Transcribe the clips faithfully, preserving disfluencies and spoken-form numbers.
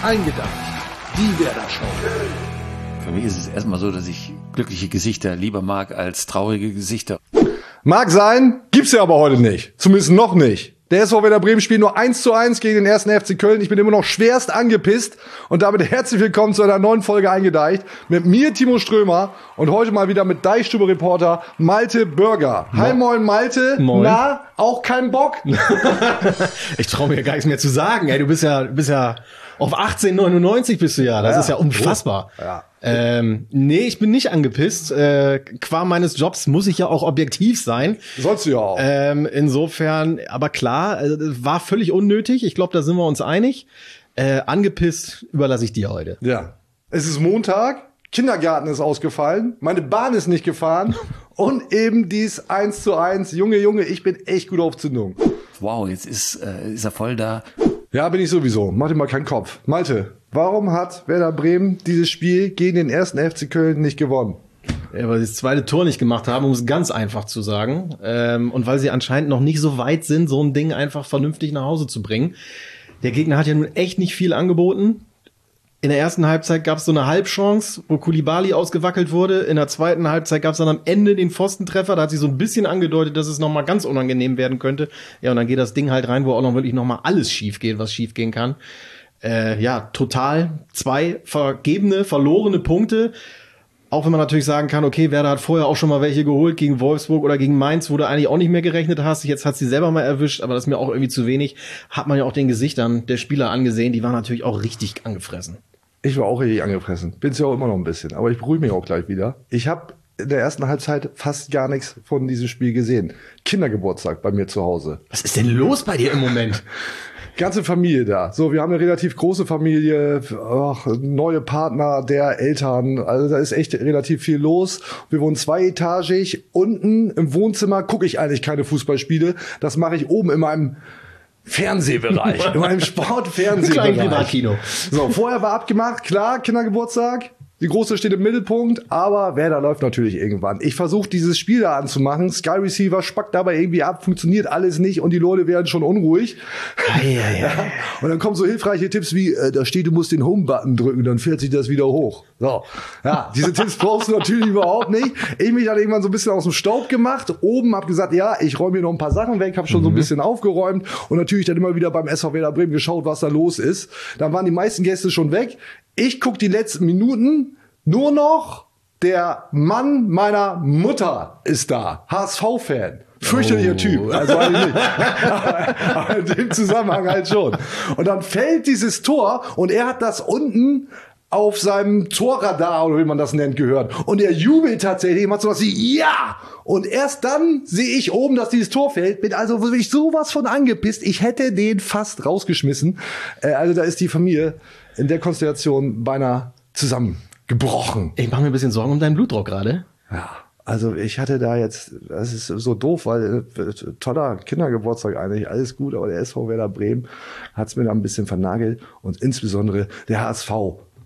Eingedacht. Die Werder Show. Für mich ist es erstmal so, dass ich glückliche Gesichter lieber mag als traurige Gesichter. Mag sein, gibt's ja aber heute nicht. Zumindest noch nicht. Der S V Werder Bremen spielt nur eins zu eins gegen den ersten F C Köln. Ich bin immer noch schwerst angepisst und damit herzlich willkommen zu einer neuen Folge Eingedeicht. Mit mir, Timo Strömer, und heute mal wieder mit Deichstube-Reporter Malte Bürger. Hi, moin Malte. Moin. Na, auch kein Bock? Ich traue mir gar nichts mehr zu sagen. Ey, du bist ja, du bist ja auf achtzehn neunundneunzig bist du ja. Das Ja, ist ja unfassbar. Ja. Ähm, nee, ich bin nicht angepisst. Äh, qua meines Jobs muss ich ja auch objektiv sein. Sollst du ja auch. Ähm, insofern, aber klar, äh, war völlig unnötig. Ich glaube, da sind wir uns einig. Äh, angepisst überlasse ich dir heute. Ja. Es ist Montag, Kindergarten ist ausgefallen, meine Bahn ist nicht gefahren und eben dies eins zu eins. Junge, Junge, ich bin echt gut auf Zündung. Wow, jetzt ist, äh, ist er voll da. Ja, bin ich sowieso. Mach dir mal keinen Kopf. Malte, warum hat Werder Bremen dieses Spiel gegen den ersten F C Köln nicht gewonnen? Ja, weil sie das zweite Tor nicht gemacht haben, um es ganz einfach zu sagen. Ähm, und weil sie anscheinend noch nicht so weit sind, so ein Ding einfach vernünftig nach Hause zu bringen. Der Gegner hat ja nun echt nicht viel angeboten. In der ersten Halbzeit gab es so eine Halbchance, wo Koulibaly ausgewackelt wurde. In der zweiten Halbzeit gab es dann am Ende den Pfostentreffer. Da hat sich so ein bisschen angedeutet, dass es nochmal ganz unangenehm werden könnte. Ja, und dann geht das Ding halt rein, wo auch noch wirklich nochmal alles schief geht, was schief gehen kann. Äh, ja, total zwei vergebene, verlorene Punkte. Auch wenn man natürlich sagen kann, okay, Werder hat vorher auch schon mal welche geholt gegen Wolfsburg oder gegen Mainz, wo du eigentlich auch nicht mehr gerechnet hast. Jetzt hat sie selber mal erwischt, aber das ist mir auch irgendwie zu wenig. Hat man ja auch den Gesichtern der Spieler angesehen, die waren natürlich auch richtig angefressen. Ich war auch richtig angefressen. Bin's ja auch immer noch ein bisschen. Aber ich beruhige mich auch gleich wieder. Ich habe in der ersten Halbzeit fast gar nichts von diesem Spiel gesehen. Kindergeburtstag bei mir zu Hause. Was ist denn los bei dir im Moment? Ganze Familie da. So, wir haben eine relativ große Familie, ach, neue Partner der Eltern. Also da ist echt relativ viel los. Wir wohnen zweietagig. Unten im Wohnzimmer gucke ich eigentlich keine Fußballspiele. Das mache ich oben in meinem Fernsehbereich, in meinem Sportfernsehbereich. Klein Privatkino. So, vorher war abgemacht, klar, Kindergeburtstag. Die Große steht im Mittelpunkt, aber Werder läuft natürlich irgendwann. Ich versuche dieses Spiel da anzumachen. Sky Receiver spackt dabei irgendwie ab, funktioniert alles nicht und die Leute werden schon unruhig. Ja, ja, ja. Und dann kommen so hilfreiche Tipps wie, äh, da steht, du musst den Home-Button drücken, dann fährt sich das wieder hoch. So, ja, diese Tipps brauchst du natürlich überhaupt nicht. Ich mich dann irgendwann so ein bisschen aus dem Staub gemacht. Oben hab gesagt, ja, ich räume hier noch ein paar Sachen weg, habe schon mhm. so ein bisschen aufgeräumt und natürlich dann immer wieder beim S V Werder Bremen geschaut, was da los ist. Dann waren die meisten Gäste schon weg. Ich guck die letzten Minuten, nur noch der Mann meiner Mutter ist da, H S V-Fan. Fürchterlicher oh. Typ, also eigentlich nicht. Aber in dem Zusammenhang halt schon. Und dann fällt dieses Tor und er hat das unten auf seinem Torradar, oder wie man das nennt, gehört. Und er jubelt tatsächlich, macht sowas wie, ja! Und erst dann sehe ich oben, dass dieses Tor fällt. Bin also wirklich sowas von angepisst. Ich hätte den fast rausgeschmissen. Also da ist die Familie in der Konstellation beinahe zusammengebrochen. Ich mache mir ein bisschen Sorgen um deinen Blutdruck gerade. Ja, also ich hatte da jetzt, das ist so doof, weil äh, toller Kindergeburtstag eigentlich, alles gut, aber der S V Werder Bremen hat es mir da ein bisschen vernagelt und insbesondere der H S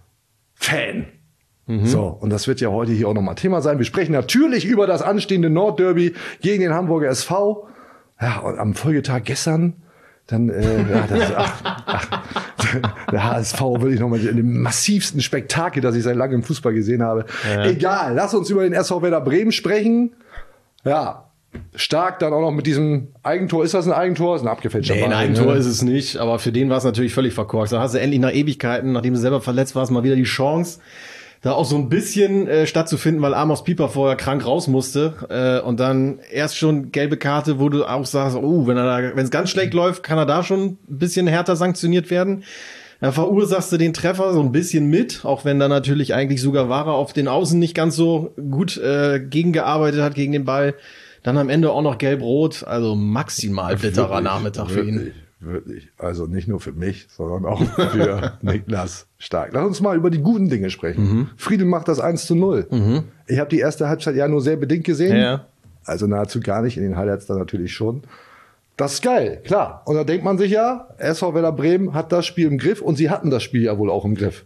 V-Fan. Mhm. So, und das wird ja heute hier auch nochmal Thema sein. Wir sprechen natürlich über das anstehende Nordderby gegen den Hamburger S V. Ja, und am Folgetag gestern dann, äh, ja, das, ach, ach, der H S V will ich nochmal in dem massivsten Spektakel, das ich seit langem im Fußball gesehen habe. Ja. Egal, lass uns über den S V Werder Bremen sprechen. Ja, stark dann auch noch mit diesem Eigentor. Ist das ein Eigentor? Ist ein abgefälschter Nee, ein Ball, Eigentor ne? ist es nicht, aber für den war es natürlich völlig verkorkst. Da hast du endlich nach Ewigkeiten, nachdem du selber verletzt warst, mal wieder die Chance, da auch so ein bisschen äh, stattzufinden, weil Amos Pieper vorher krank raus musste äh, und dann erst schon gelbe Karte, wo du auch sagst, oh, wenn er da, wenn es ganz schlecht läuft, kann er da schon ein bisschen härter sanktioniert werden. Dann verursachst du den Treffer so ein bisschen mit, auch wenn da natürlich eigentlich Sugawara auf den Außen nicht ganz so gut äh, gegengearbeitet hat gegen den Ball. Dann am Ende auch noch gelb-rot, also maximal bitterer Wirklich, Nachmittag für ihn. Wirklich, also nicht nur für mich, sondern auch für Niklas Stark. Lass uns mal über die guten Dinge sprechen. Mhm. Friedel macht das eins zu null. Mhm. Ich habe die erste Halbzeit ja nur sehr bedingt gesehen. Ja. Also nahezu gar nicht, in den Highlights dann natürlich schon. Das ist geil, klar. Und da denkt man sich ja, S V Werder Bremen hat das Spiel im Griff und sie hatten das Spiel ja wohl auch im Griff.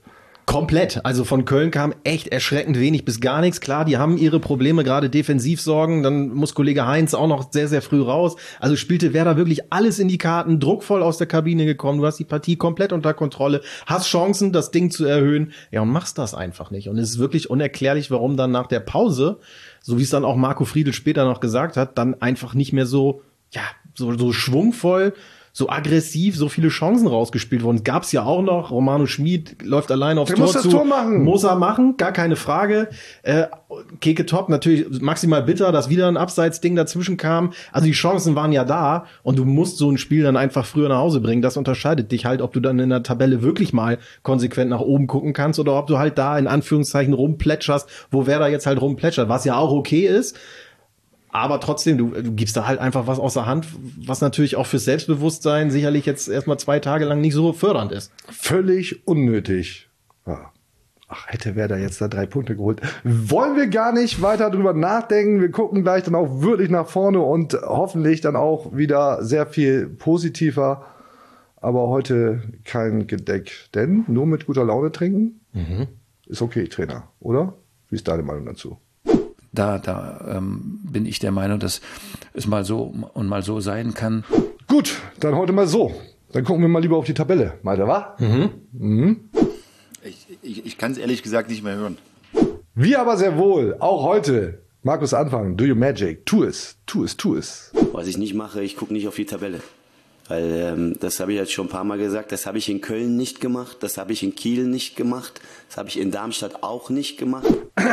Komplett. Also von Köln kam echt erschreckend wenig bis gar nichts. Klar, die haben ihre Probleme, gerade Defensivsorgen. Dann muss Kollege Heinz auch noch sehr, sehr früh raus. Also spielte Werder wirklich alles in die Karten, druckvoll aus der Kabine gekommen. Du hast die Partie komplett unter Kontrolle, hast Chancen, das Ding zu erhöhen. Ja, und machst das einfach nicht. Und es ist wirklich unerklärlich, warum dann nach der Pause, so wie es dann auch Marco Friedl später noch gesagt hat, dann einfach nicht mehr so, ja, so, so schwungvoll, so aggressiv, so viele Chancen rausgespielt wurden. Gab's ja auch noch. Romano Schmid läuft allein aufs Der Tor muss das zu. Tor machen. Muss er machen, gar keine Frage. Äh, Keke Top natürlich maximal bitter, dass wieder ein Abseitsding dazwischen kam. Also die Chancen waren ja da und du musst so ein Spiel dann einfach früher nach Hause bringen. Das unterscheidet dich halt, ob du dann in der Tabelle wirklich mal konsequent nach oben gucken kannst oder ob du halt da in Anführungszeichen rumplätscherst, wo wer da jetzt halt rumplätschert, was ja auch okay ist. Aber trotzdem, du, du gibst da halt einfach was aus der Hand, was natürlich auch fürs Selbstbewusstsein sicherlich jetzt erstmal zwei Tage lang nicht so fördernd ist. Völlig unnötig. Ja. Ach, hätte Werder jetzt da drei Punkte geholt. Wollen wir gar nicht weiter drüber nachdenken. Wir gucken gleich dann auch wirklich nach vorne und hoffentlich dann auch wieder sehr viel positiver. Aber heute kein Gedeck. Denn nur mit guter Laune trinken mhm. ist okay, Trainer, oder? Wie ist deine Meinung dazu? Da, da ähm, bin ich der Meinung, dass es mal so und mal so sein kann. Gut, dann heute mal so. Dann gucken wir mal lieber auf die Tabelle. Meint ihr, wa? Mhm. Mhm. Ich, ich, ich kann es ehrlich gesagt nicht mehr hören. Wir aber sehr wohl, auch heute. Markus, anfangen. Do your magic. Tu es, tu es, tu es. Was ich nicht mache, ich gucke nicht auf die Tabelle. Weil ähm, das habe ich jetzt schon ein paar Mal gesagt, das habe ich in Köln nicht gemacht, das habe ich in Kiel nicht gemacht, das habe ich in Darmstadt auch nicht gemacht.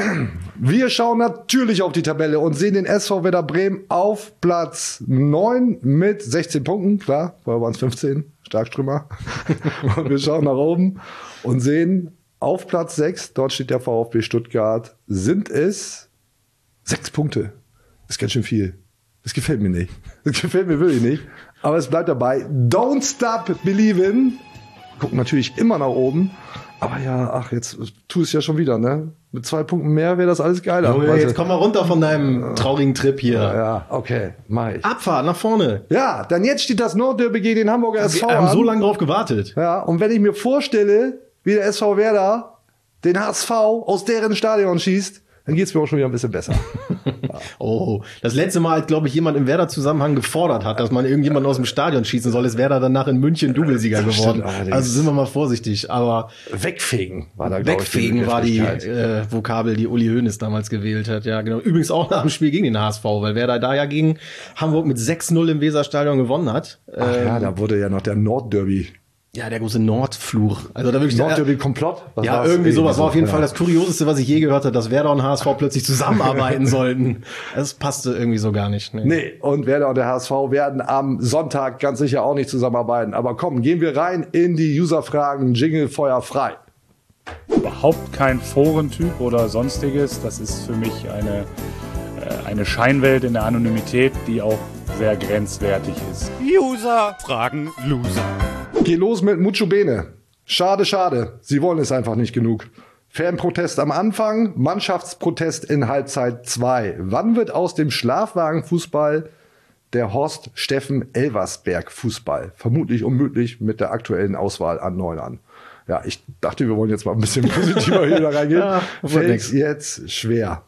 Wir schauen natürlich auf die Tabelle und sehen den S V Werder Bremen auf Platz neun mit sechzehn Punkten. Klar, vorher waren es fünfzehn, Starkströmer. Und wir schauen nach oben und sehen auf Platz sechs, dort steht der VfB Stuttgart, sind es sechs Punkte. Das ist ganz schön viel. Das gefällt mir nicht. Das gefällt mir wirklich nicht. Aber es bleibt dabei. Don't stop believing. Gucken natürlich immer nach oben. Aber ja, ach, jetzt tu es ja schon wieder, ne? Mit zwei Punkten mehr wäre das alles geiler. Junge, jetzt komm mal runter von deinem traurigen Trip hier. Ja, ja, okay, mach ich. Abfahrt nach vorne. Ja, dann jetzt steht das Nordderby gegen den Hamburger S V Wir haben an. so lange drauf gewartet. Ja, und wenn ich mir vorstelle, wie der S V Werder den H S V aus deren Stadion schießt, dann geht's mir auch schon wieder ein bisschen besser. Ja. Oh, das letzte Mal, glaube ich, jemand im Werder-Zusammenhang gefordert hat, dass man irgendjemanden aus dem Stadion schießen soll, ist Werder danach in München Doublesieger geworden. Also sind wir mal vorsichtig, aber wegfegen war da, glaube ich. Wegfegen war die äh, Vokabel, die Uli Hoeneß damals gewählt hat. Ja, genau. Übrigens auch nach dem Spiel gegen den H S V, weil Werder da ja gegen Hamburg mit sechs null im Weserstadion gewonnen hat. Ach ähm, ja, da wurde ja noch der Nordderby. Ja, der große Nordfluch. Also da wirklich Nordderby Komplott. Was ja, irgendwie sowas. War auf jeden Fall das Kurioseste, was ich je gehört habe, dass Werder und H S V plötzlich zusammenarbeiten sollten. Das passte irgendwie so gar nicht. Nee. nee, und Werder und der H S V werden am Sonntag ganz sicher auch nicht zusammenarbeiten. Aber komm, gehen wir rein in die Userfragen. Jingle, Feuer frei. Überhaupt kein Forentyp oder sonstiges. Das ist für mich eine, eine Scheinwelt in der Anonymität, die auch sehr grenzwertig ist. User fragen Loser. Geh los mit Mucho Bene. Schade, schade. Sie wollen es einfach nicht genug. Fanprotest am Anfang, Mannschaftsprotest in Halbzeit zwei. Wann wird aus dem Schlafwagenfußball der Horst Steffen Elversberg Fußball? Vermutlich unmöglich mit der aktuellen Auswahl an Neunern. Ja, ich dachte, wir wollen jetzt mal ein bisschen positiver hier da reingehen. Ja, fällt jetzt schwer.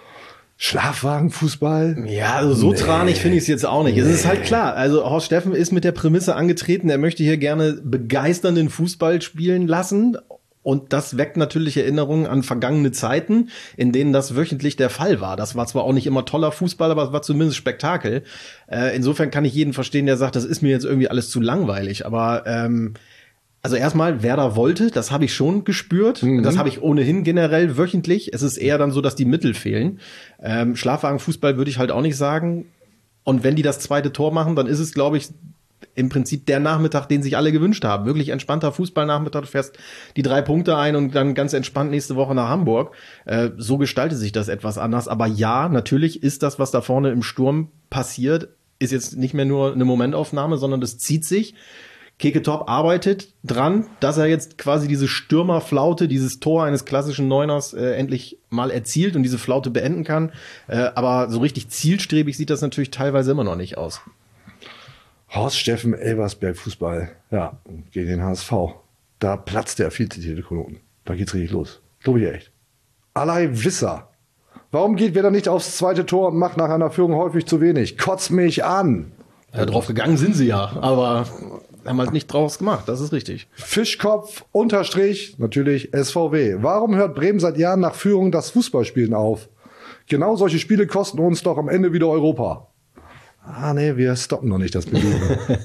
Schlafwagenfußball? Ja, also so nee. tranig finde ich es jetzt auch nicht. Nee. Es ist halt klar, also Horst Steffen ist mit der Prämisse angetreten, er möchte hier gerne begeisternden Fußball spielen lassen. Und das weckt natürlich Erinnerungen an vergangene Zeiten, in denen das wöchentlich der Fall war. Das war zwar auch nicht immer toller Fußball, aber es war zumindest Spektakel. Äh, insofern kann ich jeden verstehen, der sagt, das ist mir jetzt irgendwie alles zu langweilig. Aber ähm, also erstmal, Werder wollte, das habe ich schon gespürt. Mhm. Das habe ich ohnehin generell wöchentlich. Es ist eher dann so, dass die Mittel fehlen. Ähm, Schlafwagenfußball würde ich halt auch nicht sagen. Und wenn die das zweite Tor machen, dann ist es, glaube ich, im Prinzip der Nachmittag, den sich alle gewünscht haben. Wirklich entspannter Fußballnachmittag. Du fährst die drei Punkte ein und dann ganz entspannt nächste Woche nach Hamburg. Äh, so gestaltet sich das etwas anders. Aber ja, natürlich ist das, was da vorne im Sturm passiert, ist jetzt nicht mehr nur eine Momentaufnahme, sondern das zieht sich. Keke Top arbeitet dran, dass er jetzt quasi diese Stürmerflaute, dieses Tor eines klassischen Neuners äh, endlich mal erzielt und diese Flaute beenden kann. Äh, aber so richtig zielstrebig sieht das natürlich teilweise immer noch nicht aus. Horst Steffen Elversberg Fußball, ja, gegen den H S V. Da platzt der Vizeknoten. da geht's richtig los. Glaube ich echt. Alai Wisser. Warum geht wer da nicht aufs zweite Tor und macht nach einer Führung häufig zu wenig? Kotzt mich an. Ja, drauf gegangen sind sie ja, aber haben halt nicht draus gemacht, das ist richtig. Fischkopf, Unterstrich, natürlich S V W. Warum hört Bremen seit Jahren nach Führung das Fußballspielen auf? Genau solche Spiele kosten uns doch am Ende wieder Europa. Ah, nee, wir stoppen noch nicht das Belieben.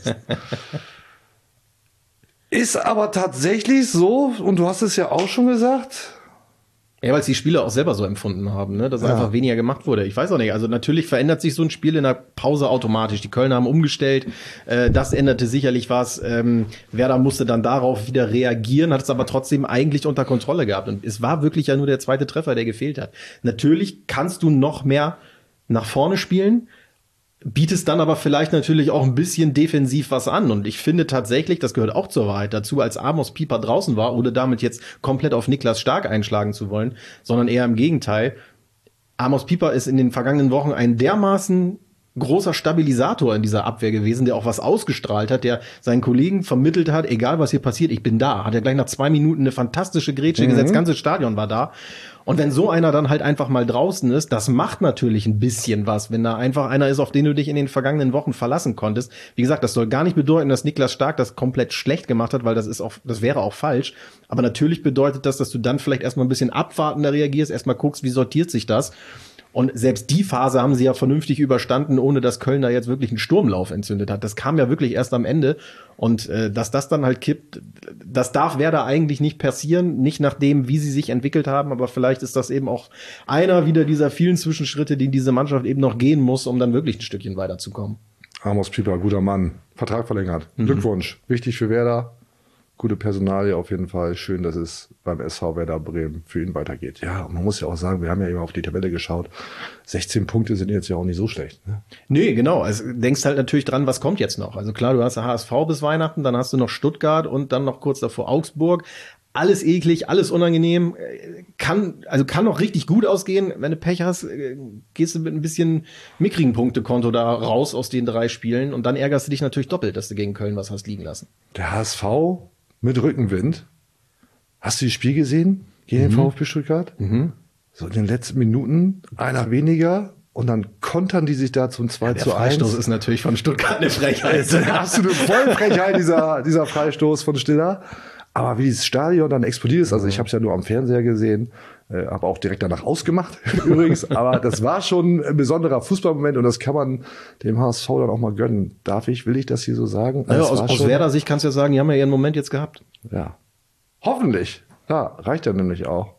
Ist aber tatsächlich so, und du hast es ja auch schon gesagt. Ja, weil es die Spieler auch selber so empfunden haben, ne? dass Ja. einfach weniger gemacht wurde. Ich weiß auch nicht, also natürlich verändert sich so ein Spiel in der Pause automatisch. Die Kölner haben umgestellt, äh, das änderte sicherlich was. Ähm, Werder musste dann darauf wieder reagieren, hat es aber trotzdem eigentlich unter Kontrolle gehabt. Und es war wirklich ja nur der zweite Treffer, der gefehlt hat. Natürlich kannst du noch mehr nach vorne spielen, bietest dann aber vielleicht natürlich auch ein bisschen defensiv was an. Und ich finde tatsächlich, das gehört auch zur Wahrheit dazu, als Amos Pieper draußen war, ohne damit jetzt komplett auf Niklas Stark einschlagen zu wollen, sondern eher im Gegenteil. Amos Pieper ist in den vergangenen Wochen ein dermaßen großer Stabilisator in dieser Abwehr gewesen, der auch was ausgestrahlt hat, der seinen Kollegen vermittelt hat, egal was hier passiert, ich bin da. Hat er gleich nach zwei Minuten eine fantastische Grätsche mhm. gesetzt, das ganze Stadion war da. Und wenn so einer dann halt einfach mal draußen ist, das macht natürlich ein bisschen was, wenn da einfach einer ist, auf den du dich in den vergangenen Wochen verlassen konntest. Wie gesagt, das soll gar nicht bedeuten, dass Niklas Stark das komplett schlecht gemacht hat, weil das ist auch, das wäre auch falsch. Aber natürlich bedeutet das, dass du dann vielleicht erstmal ein bisschen abwartender reagierst, erstmal guckst, wie sortiert sich das. Und selbst die Phase haben sie ja vernünftig überstanden, ohne dass Köln da jetzt wirklich einen Sturmlauf entzündet hat. Das kam ja wirklich erst am Ende. Und äh, dass das dann halt kippt, das darf Werder eigentlich nicht passieren. Nicht nach dem, wie sie sich entwickelt haben. Aber vielleicht ist das eben auch einer wieder dieser vielen Zwischenschritte, die diese Mannschaft eben noch gehen muss, um dann wirklich ein Stückchen weiterzukommen. Amos Pieper, guter Mann. Vertrag verlängert. Mhm. Glückwunsch. Wichtig für Werder. Gute Personalie auf jeden Fall. Schön, dass es beim S V Werder Bremen für ihn weitergeht. Ja, und man muss ja auch sagen, wir haben ja immer auf die Tabelle geschaut. sechzehn Punkte sind jetzt ja auch nicht so schlecht. Ne? Nee, genau. Also denkst halt natürlich dran, was kommt jetzt noch. Also klar, du hast H S V bis Weihnachten, dann hast du noch Stuttgart und dann noch kurz davor Augsburg. Alles eklig, alles unangenehm. Kann, also kann noch richtig gut ausgehen. Wenn du Pech hast, gehst du mit ein bisschen mickrigen Punktekonto da raus aus den drei Spielen und dann ärgerst du dich natürlich doppelt, dass du gegen Köln was hast liegen lassen. Der H S V mit Rückenwind. Hast du das Spiel gesehen? Gegen den Mhm. VfB Stuttgart? Mhm. So in den letzten Minuten, einer weniger. Und dann kontern die sich da zum zwei Der zu eins. Freistoß ist natürlich von Stuttgart eine Frechheit. Das ist eine absolute Vollfrechheit, dieser, dieser Freistoß von Stiller. Aber wie dieses Stadion dann explodiert ist, also ich habe es ja nur am Fernseher gesehen, äh, habe auch direkt danach ausgemacht übrigens, aber das war schon ein besonderer Fußballmoment und das kann man dem H S V dann auch mal gönnen. Darf ich, will ich das hier so sagen? Naja, Das aus, war aus schon- Werder Sicht kannst du ja sagen, die haben ja ihren Moment jetzt gehabt. Ja. Hoffentlich. Ja, reicht ja nämlich auch.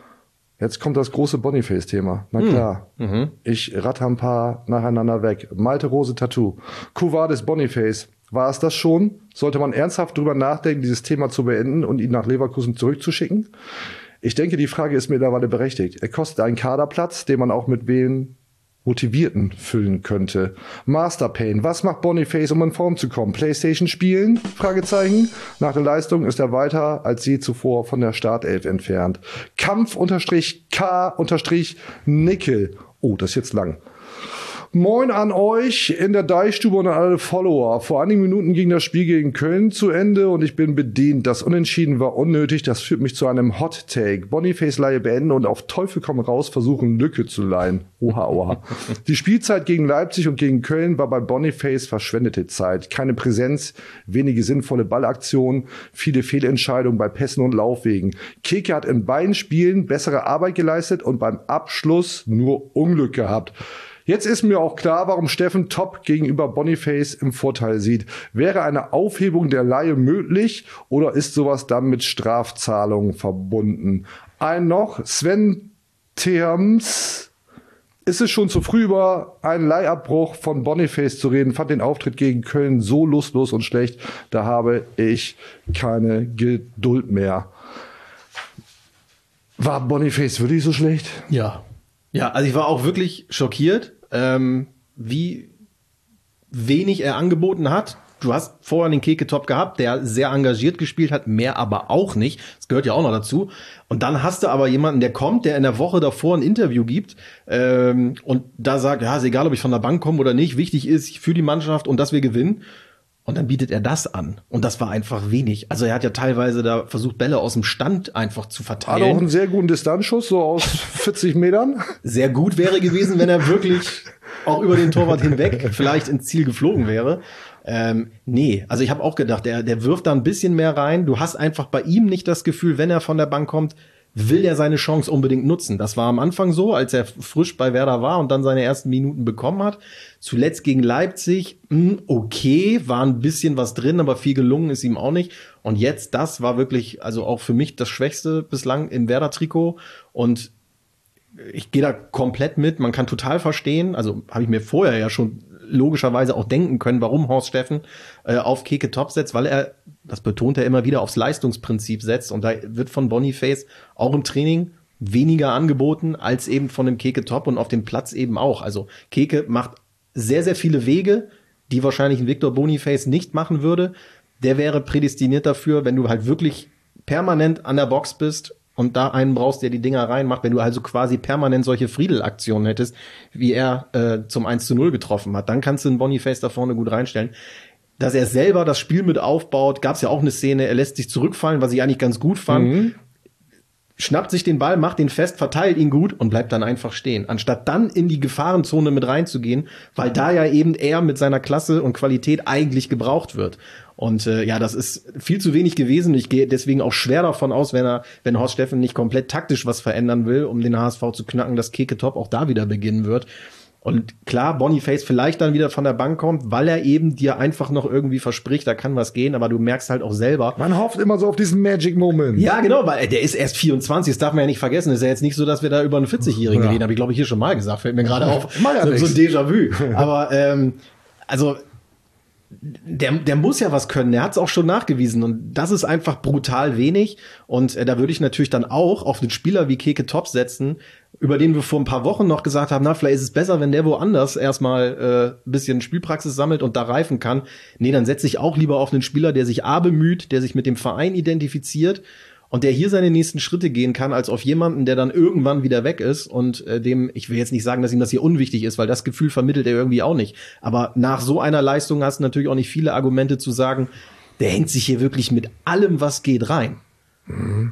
Jetzt kommt das große Boniface-Thema. Na klar. Mhm. Ich ratter ein paar nacheinander weg. Malte Rose Tattoo. Cuvades Boniface. War es das schon? Sollte man ernsthaft drüber nachdenken, dieses Thema zu beenden und ihn nach Leverkusen zurückzuschicken? Ich denke, die Frage ist mittlerweile berechtigt. Er kostet einen Kaderplatz, den man auch mit wen Motivierten füllen könnte. Master Pain. Was macht Boniface, um in Form zu kommen? PlayStation spielen? Fragezeichen. Nach der Leistung ist er weiter als je zuvor von der Startelf entfernt. Kampf unterstrich K unterstrich Nickel. Oh, das ist jetzt lang. Moin an euch in der Deichstube und an alle Follower. Vor einigen Minuten ging das Spiel gegen Köln zu Ende und ich bin bedient. Das Unentschieden war unnötig. Das führt mich zu einem Hot Take. Boniface-Leihe beenden und auf Teufel komm raus versuchen, Lücke zu leihen. Oha, oha. Die Spielzeit gegen Leipzig und gegen Köln war bei Boniface verschwendete Zeit. Keine Präsenz, wenige sinnvolle Ballaktionen, viele Fehlentscheidungen bei Pässen und Laufwegen. Keke hat in beiden Spielen bessere Arbeit geleistet und beim Abschluss nur Unglück gehabt. Jetzt ist mir auch klar, warum Steffen Topp gegenüber Boniface im Vorteil sieht. Wäre eine Aufhebung der Leihe möglich oder ist sowas dann mit Strafzahlungen verbunden? Ein noch, Sven Terms. Ist es schon zu früh, über einen Leihabbruch von Boniface zu reden? Fand den Auftritt gegen Köln so lustlos und schlecht. Da habe ich keine Geduld mehr. War Boniface wirklich so schlecht? Ja. Ja, also ich war auch wirklich schockiert, ähm, wie wenig er angeboten hat. Du hast vorher den Keke Top gehabt, der sehr engagiert gespielt hat, mehr aber auch nicht. Das gehört ja auch noch dazu. Und dann hast du aber jemanden, der kommt, der in der Woche davor ein Interview gibt ähm, und da sagt, ja, ist egal, ob ich von der Bank komme oder nicht. Wichtig ist für die Mannschaft und dass wir gewinnen. Und dann bietet er das an. Und das war einfach wenig. Also er hat ja teilweise da versucht, Bälle aus dem Stand einfach zu verteilen. Hat auch einen sehr guten Distanzschuss, so aus vierzig Metern. Sehr gut wäre gewesen, wenn er wirklich auch über den Torwart hinweg vielleicht ins Ziel geflogen wäre. Ähm, nee, also ich habe auch gedacht, der, der wirft da ein bisschen mehr rein. Du hast einfach bei ihm nicht das Gefühl, wenn er von der Bank kommt, will er seine Chance unbedingt nutzen. Das war am Anfang so, als er frisch bei Werder war und dann seine ersten Minuten bekommen hat. Zuletzt gegen Leipzig, mh, okay, war ein bisschen was drin, aber viel gelungen ist ihm auch nicht. Und jetzt, das war wirklich, also auch für mich das Schwächste bislang im Werder-Trikot. Und ich gehe da komplett mit. Man kann total verstehen, also habe ich mir vorher ja schon logischerweise auch denken können, warum Horst Steffen äh, auf Keke Top setzt, weil er, das betont er immer wieder, aufs Leistungsprinzip setzt. Und da wird von Boniface auch im Training weniger angeboten als eben von dem Keke Top und auf dem Platz eben auch. Also Keke macht sehr, sehr viele Wege, die wahrscheinlich ein Victor Boniface nicht machen würde. Der wäre prädestiniert dafür, wenn du halt wirklich permanent an der Box bist und da einen brauchst, der die Dinger reinmacht, wenn du also quasi permanent solche Friedel-Aktionen hättest, wie er äh, zum eins zu null getroffen hat, dann kannst du einen Boniface da vorne gut reinstellen. Dass er selber das Spiel mit aufbaut, gab es ja auch eine Szene, er lässt sich zurückfallen, was ich eigentlich ganz gut fand, mhm. schnappt sich den Ball, macht ihn fest, verteilt ihn gut und bleibt dann einfach stehen. Anstatt dann in die Gefahrenzone mit reinzugehen, weil da ja eben er mit seiner Klasse und Qualität eigentlich gebraucht wird. Und äh, ja, das ist viel zu wenig gewesen. Ich gehe deswegen auch schwer davon aus, wenn er, wenn Horst Steffen nicht komplett taktisch was verändern will, um den H S V zu knacken, dass Keke Top auch da wieder beginnen wird. Und klar, Boniface vielleicht dann wieder von der Bank kommt, weil er eben dir einfach noch irgendwie verspricht, da kann was gehen, aber du merkst halt auch selber. Man hofft immer so auf diesen Magic Moment. Ja, genau, weil der ist erst vierundzwanzig, das darf man ja nicht vergessen. Das ist ja jetzt nicht so, dass wir da über einen vierzigjährigen ja. reden, habe ich glaube ich hier schon mal gesagt, fällt mir gerade auf. Mal ja so, so ein Déjà-vu. Aber ähm, also Der, der muss ja was können, der hat es auch schon nachgewiesen und das ist einfach brutal wenig und äh, da würde ich natürlich dann auch auf den Spieler wie Keke Top setzen, über den wir vor ein paar Wochen noch gesagt haben, na, vielleicht ist es besser, wenn der woanders erstmal äh, ein bisschen Spielpraxis sammelt und da reifen kann. Nee, dann setze ich auch lieber auf einen Spieler, der sich A bemüht, der sich mit dem Verein identifiziert und der hier seine nächsten Schritte gehen kann, als auf jemanden, der dann irgendwann wieder weg ist und äh, dem, ich will jetzt nicht sagen, dass ihm das hier unwichtig ist, weil das Gefühl vermittelt er irgendwie auch nicht. Aber nach so einer Leistung hast du natürlich auch nicht viele Argumente zu sagen, der hängt sich hier wirklich mit allem, was geht, rein. Mhm.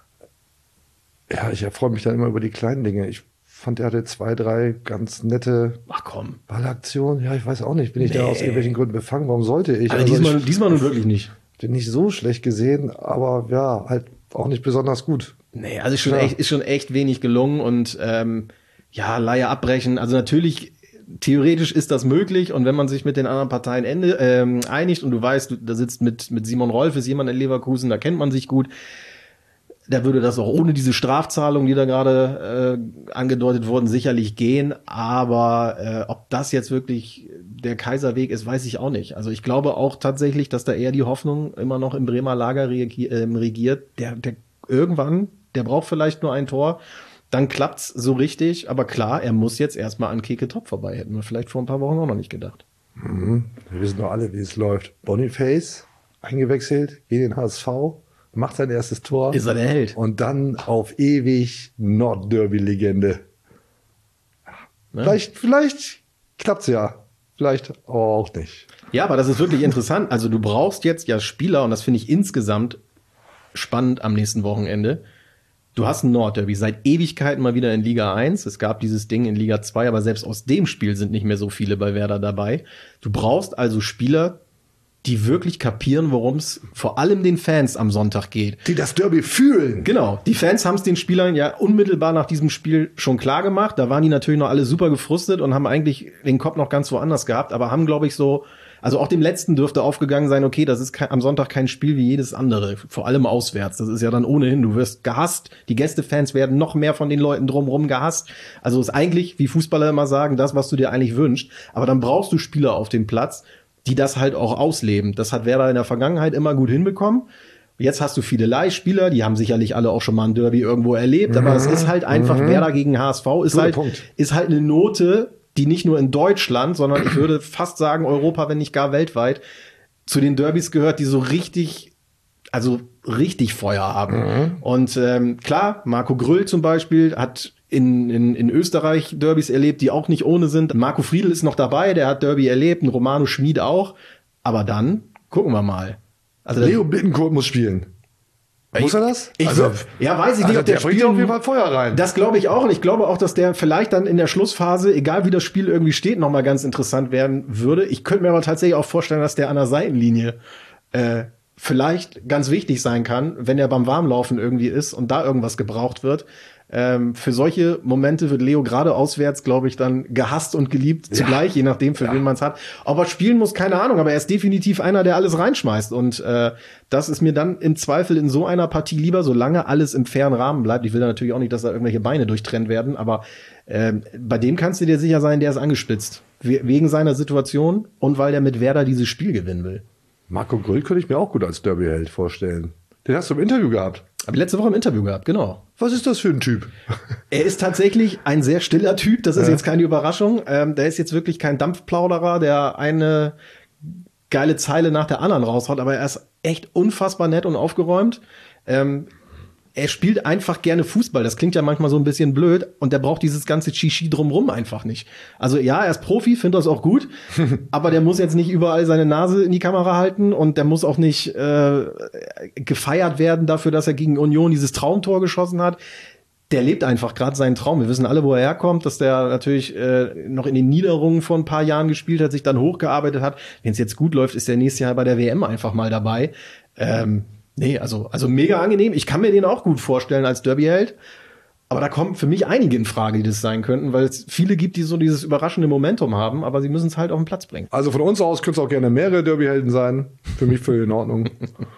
Ja, ich erfreue mich dann immer über die kleinen Dinge. Ich fand, er hatte zwei, drei ganz nette Ach komm. Ballaktionen. Ja, ich weiß auch nicht, bin ich Nee. da aus irgendwelchen Gründen befangen? Warum sollte ich? Also, Also diesmal, ich diesmal nun wirklich nicht. bin nicht so schlecht gesehen, aber ja, halt auch nicht besonders gut. Nee, also ist schon, Ja. echt, ist schon echt wenig gelungen und ähm, ja, Leihe abbrechen. Also natürlich, theoretisch ist das möglich und wenn man sich mit den anderen Parteien ende, ähm, einigt und du weißt, du, da sitzt mit, mit Simon Rolf, ist jemand in Leverkusen, da kennt man sich gut, da würde das auch ohne diese Strafzahlung, die da gerade äh, angedeutet wurden, sicherlich gehen. Aber äh, ob das jetzt wirklich der Kaiserweg ist, weiß ich auch nicht. Also ich glaube auch tatsächlich, dass da eher die Hoffnung immer noch im Bremer Lager reagi- äh, regiert. Der, der irgendwann, der braucht vielleicht nur ein Tor, dann klappt's so richtig. Aber klar, er muss jetzt erstmal an Keke Top vorbei. Hätten wir vielleicht vor ein paar Wochen auch noch nicht gedacht. Mhm. Wir wissen doch alle, wie es läuft. Boniface, eingewechselt, geht in den H S V, macht sein erstes Tor. Ist er der Held. Und dann auf ewig Nordderby-Legende. Ja. Ne? Vielleicht, vielleicht klappt's ja. Vielleicht auch nicht. Ja, aber das ist wirklich interessant. Also du brauchst jetzt ja Spieler, und das finde ich insgesamt spannend am nächsten Wochenende. Du hast ein Nordderby, seit Ewigkeiten mal wieder in Liga eins. Es gab dieses Ding in Liga zwei, aber selbst aus dem Spiel sind nicht mehr so viele bei Werder dabei. Du brauchst also Spieler, die wirklich kapieren, worum es vor allem den Fans am Sonntag geht. Die das Derby fühlen. Genau, die Fans haben es den Spielern ja unmittelbar nach diesem Spiel schon klar gemacht. Da waren die natürlich noch alle super gefrustet und haben eigentlich den Kopf noch ganz woanders gehabt, aber haben, glaube ich, so, also auch dem letzten dürfte aufgegangen sein, okay, das ist kein, am Sonntag kein Spiel wie jedes andere, vor allem auswärts. Das ist ja dann ohnehin, du wirst gehasst, die Gästefans werden noch mehr von den Leuten drumherum gehasst. Also ist eigentlich, wie Fußballer immer sagen, das, was du dir eigentlich wünschst. Aber dann brauchst du Spieler auf dem Platz, die das halt auch ausleben. Das hat Werder in der Vergangenheit immer gut hinbekommen. Jetzt hast du viele Leihspieler, die haben sicherlich alle auch schon mal ein Derby irgendwo erlebt, mhm. aber es ist halt einfach mhm. Werder gegen H S V ist Guter halt, Punkt. ist halt eine Note, die nicht nur in Deutschland, sondern ich würde fast sagen Europa, wenn nicht gar weltweit, zu den Derbys gehört, die so richtig, also richtig Feuer haben. Mhm. Und ähm, klar, Marco Grüll zum Beispiel hat in, in, in Österreich Derbys erlebt, die auch nicht ohne sind. Marco Friedl ist noch dabei, der hat Derby erlebt, ein Romano Schmid auch. Aber dann gucken wir mal. Also Leo Bittencourt muss spielen. Muss er das? Ich, also, ja, weiß ich also nicht, ob der, der bringt spielen, auf jeden Fall Feuer rein. Das glaube ich auch. Und ich glaube auch, dass der vielleicht dann in der Schlussphase, egal wie das Spiel irgendwie steht, nochmal ganz interessant werden würde. Ich könnte mir aber tatsächlich auch vorstellen, dass der an der Seitenlinie äh, vielleicht ganz wichtig sein kann, wenn er beim Warmlaufen irgendwie ist und da irgendwas gebraucht wird. Ähm, für solche Momente wird Leo gerade auswärts, glaube ich, dann gehasst und geliebt zugleich, je nachdem, für ja. wen man es hat. Ob er spielen muss, keine Ahnung, aber er ist definitiv einer, der alles reinschmeißt. Und äh, das ist mir dann im Zweifel in so einer Partie lieber, solange alles im fairen Rahmen bleibt. Ich will da natürlich auch nicht, dass da irgendwelche Beine durchtrennt werden, aber äh, bei dem kannst du dir sicher sein, der ist angespitzt. We- wegen seiner Situation und weil der mit Werder dieses Spiel gewinnen will. Marco Grüll könnte ich mir auch gut als Derby-Held vorstellen. Den hast du im Interview gehabt. Hab ich letzte Woche im Interview gehabt, genau. Was ist das für ein Typ? Er ist tatsächlich ein sehr stiller Typ, das ist ja. jetzt keine Überraschung. Ähm, der ist jetzt wirklich kein Dampfplauderer, der eine geile Zeile nach der anderen raushaut, aber er ist echt unfassbar nett und aufgeräumt. Ähm, er spielt einfach gerne Fußball, das klingt ja manchmal so ein bisschen blöd und der braucht dieses ganze Shishi drumrum einfach nicht. Also ja, er ist Profi, findet das auch gut, aber der muss jetzt nicht überall seine Nase in die Kamera halten und der muss auch nicht äh, gefeiert werden dafür, dass er gegen Union dieses Traumtor geschossen hat. Der lebt einfach gerade seinen Traum. Wir wissen alle, wo er herkommt, dass der natürlich äh, noch in den Niederungen vor ein paar Jahren gespielt hat, sich dann hochgearbeitet hat. Wenn es jetzt gut läuft, ist der nächstes Jahr bei der W M einfach mal dabei. Ähm, nee, also also mega angenehm. Ich kann mir den auch gut vorstellen als Derby-Held. Aber da kommen für mich einige in Frage, die das sein könnten, weil es viele gibt, die so dieses überraschende Momentum haben, aber sie müssen es halt auf den Platz bringen. Also von uns aus können es auch gerne mehrere Derby-Helden sein. Für mich völlig in Ordnung.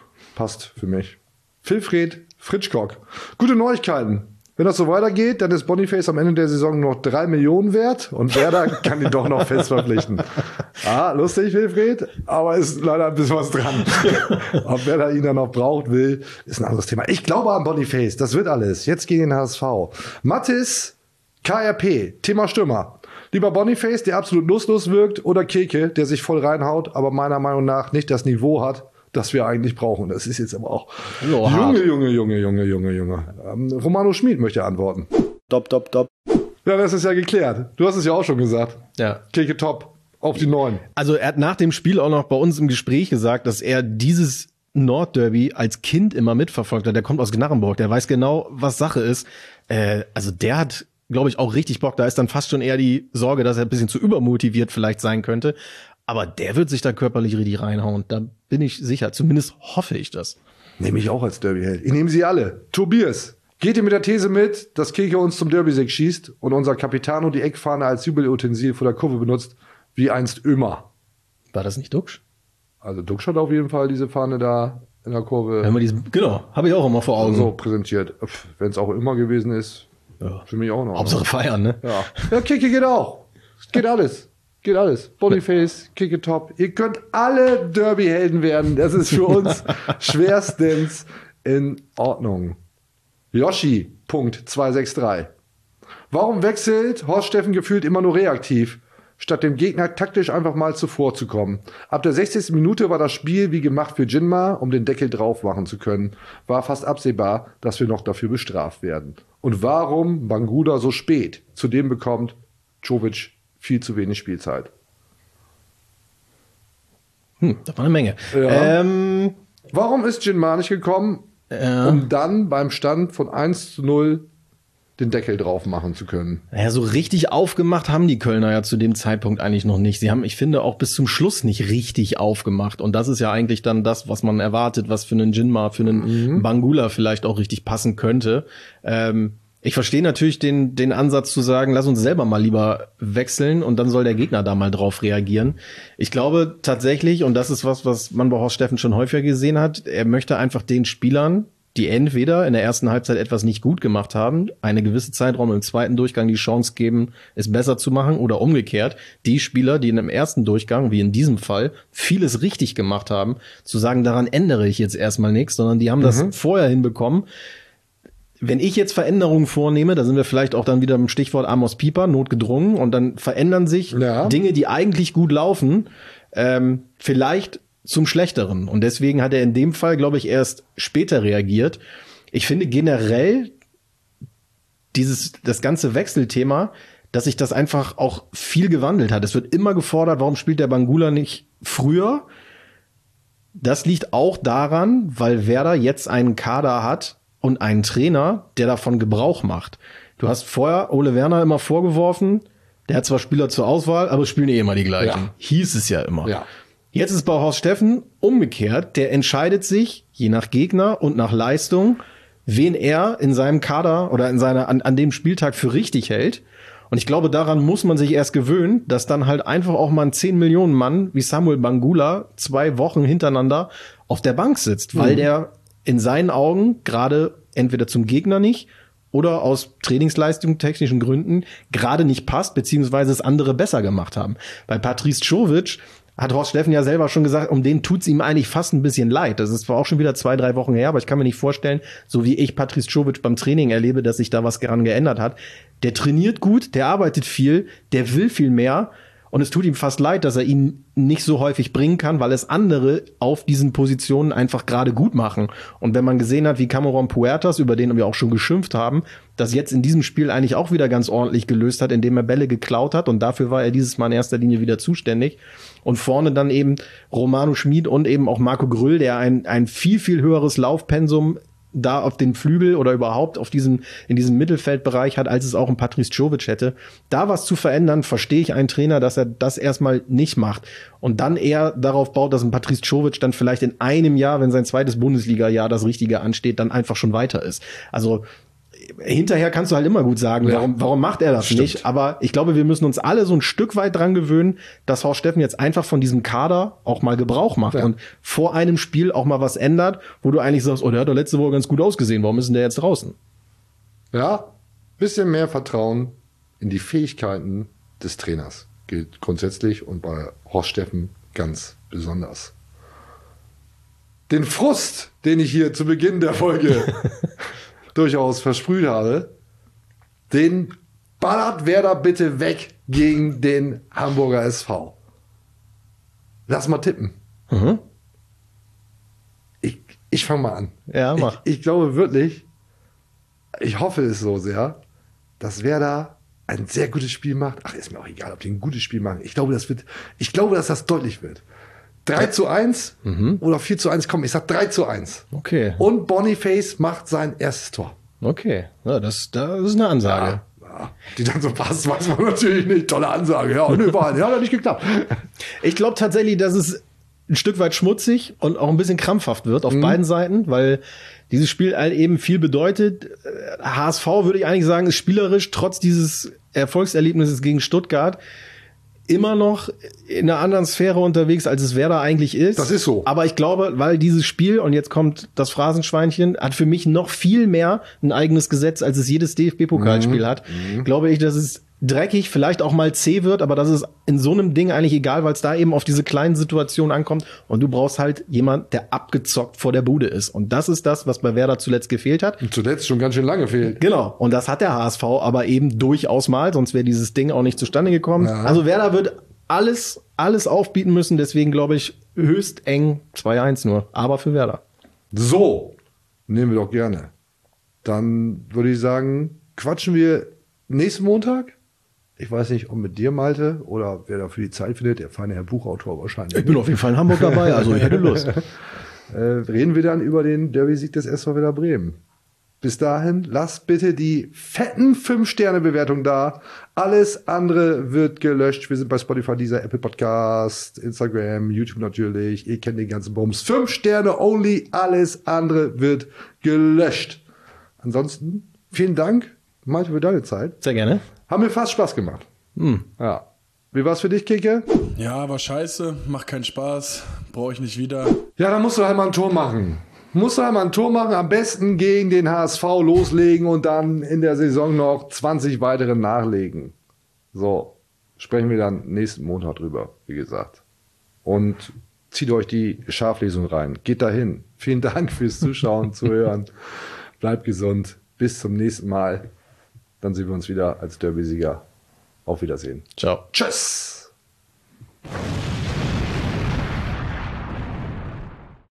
Passt für mich. Wilfried Fritschkock. Gute Neuigkeiten. Wenn das so weitergeht, dann ist Boniface am Ende der Saison noch drei Millionen wert und Werder kann ihn doch noch fest verpflichten. Ah, lustig, Wilfried, aber ist leider ein bisschen was dran. Ob Werder ihn dann noch braucht, will, ist ein anderes Thema. Ich glaube an Boniface, das wird alles. Jetzt gegen den H S V. Mattis, K R P, Thema Stürmer. Lieber Boniface, der absolut lustlos wirkt, oder Keke, der sich voll reinhaut, aber meiner Meinung nach nicht das Niveau hat, das wir eigentlich brauchen. Das ist jetzt aber auch Oh, Junge, Junge, Junge, Junge, Junge, Junge. Ähm, Romano Schmid möchte antworten. Top, top, top. Ja, das ist ja geklärt. Du hast es ja auch schon gesagt. Ja. Keke top. Auf die Neun. Also er hat nach dem Spiel auch noch bei uns im Gespräch gesagt, dass er dieses Nordderby als Kind immer mitverfolgt hat. Der kommt aus Gnarrenburg, der weiß genau, was Sache ist. Äh, also der hat, glaube ich, auch richtig Bock. Da ist dann fast schon eher die Sorge, dass er ein bisschen zu übermotiviert vielleicht sein könnte. Aber der wird sich da körperlich richtig reinhauen. Da bin ich sicher. Zumindest hoffe ich das. Nehme ich auch als Derby-Held. Ich nehme sie alle. Tobias, geht ihr mit der These mit, dass Keke uns zum Derby-Sieg schießt und unser Capitano die Eckfahne als Jubelutensil vor der Kurve benutzt, wie einst Ömer? War das nicht Duxch? Also Duxch hat auf jeden Fall diese Fahne da in der Kurve Wenn wir diesen, genau, habe ich auch immer vor Augen. so präsentiert. Wenn es auch immer gewesen ist, Ja. für mich auch noch. Hauptsache feiern, ne? Ja, ja, Keke geht auch. Geht alles. Geht alles. Boniface, Keke top. Ihr könnt alle Derby-Helden werden. Das ist für uns schwerstens in Ordnung. Yoshi, Punkt zwei sechs drei. Warum wechselt Horst Steffen gefühlt immer nur reaktiv, statt dem Gegner taktisch einfach mal zuvorzukommen? Ab der sechzigsten Minute war das Spiel wie gemacht für Jinma, um den Deckel drauf machen zu können. War fast absehbar, dass wir noch dafür bestraft werden. Und warum Banguda so spät? Zudem bekommt Čović viel zu wenig Spielzeit. Hm, das war eine Menge. Ja. Ähm, Warum ist Jinma nicht gekommen, Ja. um dann beim Stand von eins zu null den Deckel drauf machen zu können? Naja, so richtig aufgemacht haben die Kölner ja zu dem Zeitpunkt eigentlich noch nicht. Sie haben, ich finde, auch bis zum Schluss nicht richtig aufgemacht. Und das ist ja eigentlich dann das, was man erwartet, was für einen Jinma, für einen mhm. Bangula vielleicht auch richtig passen könnte. Ähm, ich verstehe natürlich den, den Ansatz zu sagen, lass uns selber mal lieber wechseln und dann soll der Gegner da mal drauf reagieren. Ich glaube tatsächlich, und das ist was, was man bei Horst Steffen schon häufiger gesehen hat, er möchte einfach den Spielern, die entweder in der ersten Halbzeit etwas nicht gut gemacht haben, eine gewisse Zeitraum im zweiten Durchgang die Chance geben, es besser zu machen, oder umgekehrt, die Spieler, die in dem ersten Durchgang, wie in diesem Fall, vieles richtig gemacht haben, zu sagen, daran ändere ich jetzt erstmal nichts, sondern die haben das Mhm. vorher hinbekommen. Wenn ich jetzt Veränderungen vornehme, da sind wir vielleicht auch dann wieder im Stichwort Amos Pieper, notgedrungen, und dann verändern sich Ja. Dinge, die eigentlich gut laufen, ähm, vielleicht zum Schlechteren. Und deswegen hat er in dem Fall, glaube ich, erst später reagiert. Ich finde generell dieses, das ganze Wechselthema, dass sich das einfach auch viel gewandelt hat. Es wird immer gefordert, warum spielt der Bangula nicht früher? das liegt auch daran, weil Werder jetzt einen Kader hat und einen Trainer, der davon Gebrauch macht. Du hast vorher Ole Werner immer vorgeworfen, der hat zwar Spieler zur Auswahl, aber es spielen eh immer die gleichen. Ja. Hieß es ja immer. Ja. Jetzt ist bei Horst Steffen umgekehrt. Der entscheidet sich, je nach Gegner und nach Leistung, wen er in seinem Kader oder in seiner, an, an dem Spieltag für richtig hält. Und ich glaube, daran muss man sich erst gewöhnen, dass dann halt einfach auch mal ein zehn Millionen Mann wie Samuel Bangula zwei Wochen hintereinander auf der Bank sitzt, weil mhm. der in seinen Augen gerade entweder zum Gegner nicht oder aus Trainingsleistung, technischen Gründen gerade nicht passt, beziehungsweise es andere besser gemacht haben. Bei Patrice Czovic hat Horst Steffen ja selber schon gesagt, um den tut's ihm eigentlich fast ein bisschen leid. Das ist zwar auch schon wieder zwei, drei Wochen her, aber ich kann mir nicht vorstellen, so wie ich Patrice Czovic beim Training erlebe, dass sich da was daran geändert hat. Der trainiert gut, der arbeitet viel, der will viel mehr und es tut ihm fast leid, dass er ihn nicht so häufig bringen kann, weil es andere auf diesen Positionen einfach gerade gut machen. Und wenn man gesehen hat, wie Cameron Puertas, über den wir auch schon geschimpft haben, das jetzt in diesem Spiel eigentlich auch wieder ganz ordentlich gelöst hat, indem er Bälle geklaut hat und dafür war er dieses Mal in erster Linie wieder zuständig. Und vorne dann eben Romano Schmid und eben auch Marco Grüll, der ein, ein viel, viel höheres Laufpensum da auf den Flügel oder überhaupt auf diesem, in diesem Mittelfeldbereich hat, als es auch ein Patrice Czovic hätte. Da was zu verändern, verstehe ich einen Trainer, dass er das erstmal nicht macht und dann eher darauf baut, dass ein Patrice Czovic dann vielleicht in einem Jahr, wenn sein zweites Bundesliga-Jahr das Richtige ansteht, dann einfach schon weiter ist. Also hinterher kannst du halt immer gut sagen, ja. warum, warum macht er das Stimmt. nicht? Aber ich glaube, wir müssen uns alle so ein Stück weit dran gewöhnen, dass Horst Steffen jetzt einfach von diesem Kader auch mal Gebrauch macht ja. und vor einem Spiel auch mal was ändert, wo du eigentlich sagst, oh, der hat doch letzte Woche ganz gut ausgesehen, warum ist denn der jetzt draußen? Ja, bisschen mehr Vertrauen in die Fähigkeiten des Trainers gilt grundsätzlich und bei Horst Steffen ganz besonders. Den Frust, den ich hier zu Beginn der Folge durchaus versprüht habe, den ballert Werder bitte weg gegen den Hamburger S V. Lass mal tippen. Mhm. Ich, ich fange mal an. Ja, mach. Ich, ich glaube wirklich, ich hoffe es so sehr, dass Werder ein sehr gutes Spiel macht. Ach, ist mir auch egal, ob die ein gutes Spiel machen. Ich glaube, das wird, ich glaube, dass das deutlich wird. drei zu eins mhm. oder vier zu eins, komm, ich sag drei zu eins. Okay. Und Boniface macht sein erstes Tor. Okay, ja, das, das ist eine Ansage. Ja, ja. Die dann so passt, weiß man natürlich nicht. Tolle Ansage. Ja, nö, war, ja, hat nicht geklappt. Ich glaube tatsächlich, dass es ein Stück weit schmutzig und auch ein bisschen krampfhaft wird auf mhm. beiden Seiten, weil dieses Spiel halt eben viel bedeutet. H S V, würde ich eigentlich sagen, ist spielerisch trotz dieses Erfolgserlebnisses gegen Stuttgart immer noch in einer anderen Sphäre unterwegs, als es Werder eigentlich ist. Das ist so. Aber ich glaube, weil dieses Spiel, und jetzt kommt das Phrasenschweinchen, hat für mich noch viel mehr ein eigenes Gesetz, als es jedes D F B-Pokalspiel mhm. hat, mhm. glaube ich, dass es dreckig, vielleicht auch mal zäh wird, aber das ist in so einem Ding eigentlich egal, weil es da eben auf diese kleinen Situationen ankommt und du brauchst halt jemand, der abgezockt vor der Bude ist. Und das ist das, was bei Werder zuletzt gefehlt hat. Und zuletzt schon ganz schön lange fehlt. Genau. Und das hat der H S V aber eben durchaus mal, sonst wäre dieses Ding auch nicht zustande gekommen. Ja. Also Werder wird alles, alles aufbieten müssen, deswegen glaube ich höchst eng zwei eins nur, aber für Werder. So, nehmen wir doch gerne. Dann würde ich sagen, quatschen wir nächsten Montag. Ich weiß nicht, ob mit dir, Malte, oder wer dafür die Zeit findet, der feine Herr Buchautor wahrscheinlich. Ich bin auf jeden Fall in Hamburg dabei, also ich hätte Lust. äh, reden wir dann über den Derby-Sieg des S V Werder Bremen. Bis dahin, lasst bitte die fetten fünf Sterne Bewertung da. Alles andere wird gelöscht. Wir sind bei Spotify, dieser Apple Podcast, Instagram, YouTube natürlich. Ihr kennt den ganzen Bums. fünf Sterne only, alles andere wird gelöscht. Ansonsten, vielen Dank, Malte, für deine Zeit. Sehr gerne. Haben mir fast Spaß gemacht. Hm. Ja. Wie war's für dich, Kike? Ja, war scheiße, macht keinen Spaß, brauche ich nicht wieder. Ja, dann musst du halt mal ein Tor machen. Musst du halt mal ein Tor machen, am besten gegen den H S V loslegen und dann in der Saison noch zwanzig weitere nachlegen. So, sprechen wir dann nächsten Montag drüber, wie gesagt. Und zieht euch die Schaflesung rein. Geht dahin. Vielen Dank fürs Zuschauen, Zuhören. Bleibt gesund. Bis zum nächsten Mal. Dann sehen wir uns wieder als Derby-Sieger. Auf Wiedersehen. Ciao. Tschüss.